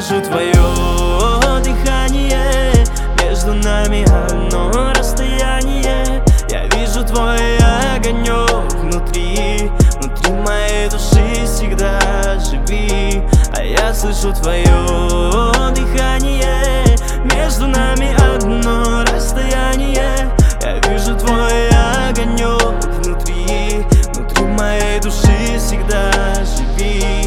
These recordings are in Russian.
слышу твое дыхание, между нами одно расстояние. Я вижу твой огонек внутри моей души, всегда живи. А я слышу твое дыхание, между нами одно расстояние. Я вижу твой огонек внутри моей души, всегда живи.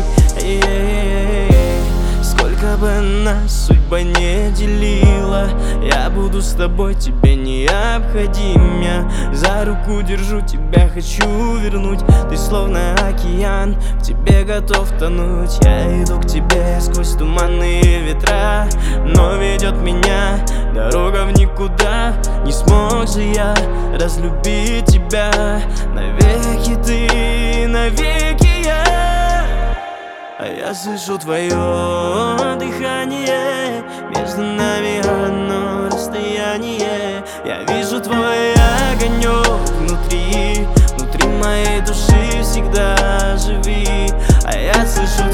Сколько бы нас судьба не делила, я буду с тобой, тебе необходим. Я за руку держу тебя, хочу вернуть. Ты словно океан, в тебе готов тонуть. Я иду к тебе сквозь туманные ветра, но ведет меня дорога в никуда. Не смог же я разлюбить тебя, навеки ты, навеки я. А я слышу твое дыхание, между нами одно расстояние. Я вижу твой огонек внутри моей души, всегда живи. А я слышу